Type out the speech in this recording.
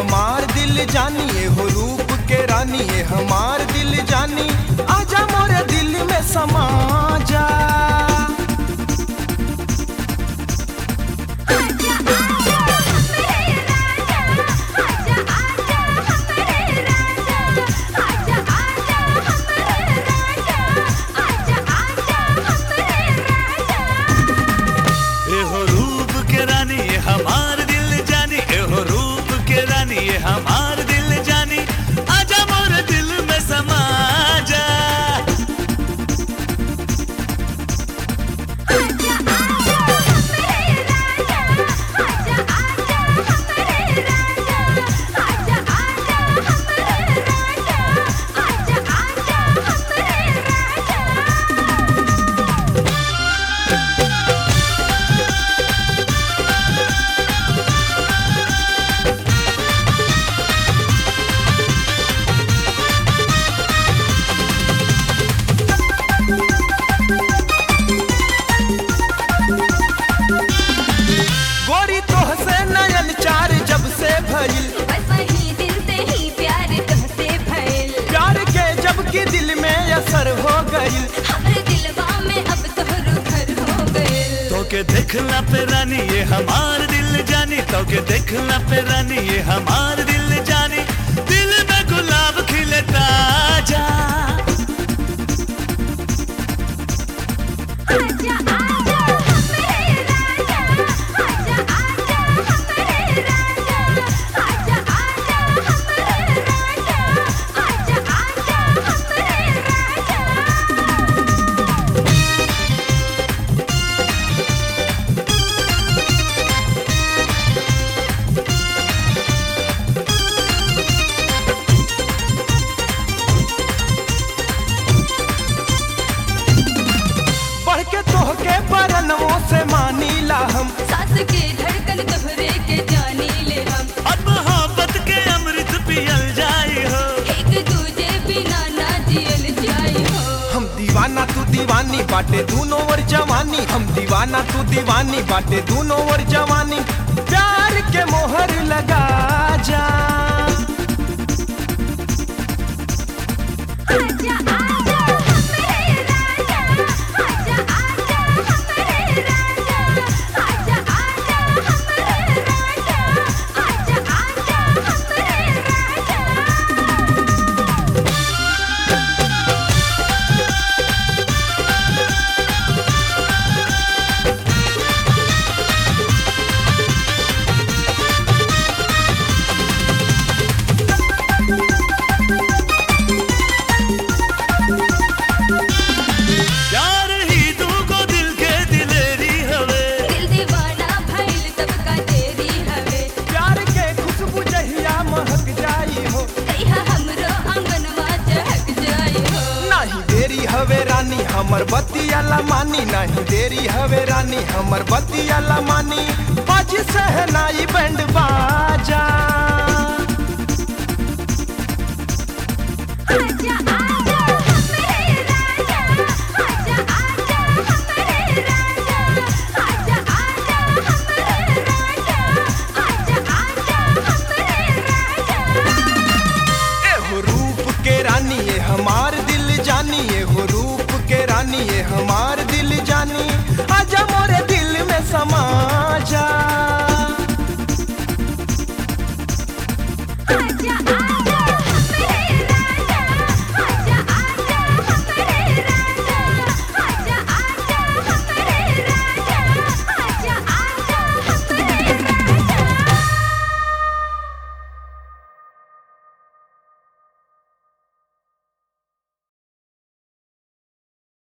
हमार दिल जानी ये हो रूप के रानी ये हमार दिल जानी आजा मोरे दिल में समा जा। हमार दिल जानी एहो रूप के रानी ये हमार दिल जानी आजा मोरे दिल में समा जा। के दिल में असर हो गई हमारे दिलवा में अब तोहरो घर हो गई। तो के देखला पे रानी ये हमार दिल जानी तो के देखला पे रानी ये हमार दिल जानी दिल में गुलाब खिले ताजा। आजा आजा हमारे राजा आजा आजा हमारे राजा आजा आजा हमारे राजा आजा आजा हमारे राजा। बढ़ के तोहके बरनों से मानीला हम सास के धड़कन तोहरे के जानी ले हम अब मोहब्बत के अमृत पियल जाई हो एक दूजे बिना ना जियल जाई हो। हम दीवाना तू दीवानी बाटे दूनों ओर जवानी हम दीवाना तू दीवानी बाटे दूनों ओर जवानी प्यार के मोहर लगा जा। आजा आजा हमारे राजा आजा आजा हमारे राजा आजा आजा हमारे राजा आजा आजा हमारे राजा। प्यार ही दूगो दिल के दिलेरी हवे दिल दीवाना भइल तब का तेरी हवे प्यार के खुशबू जहिया महक जाई हो कहिया हमरो आंगनवा चहक जाई हो। नहीं देरी हवे रानी हमर बतिया ला मानी नहीं देरी हवे रानी हमर बतिया ला मानी बाजी सहनाई बैंड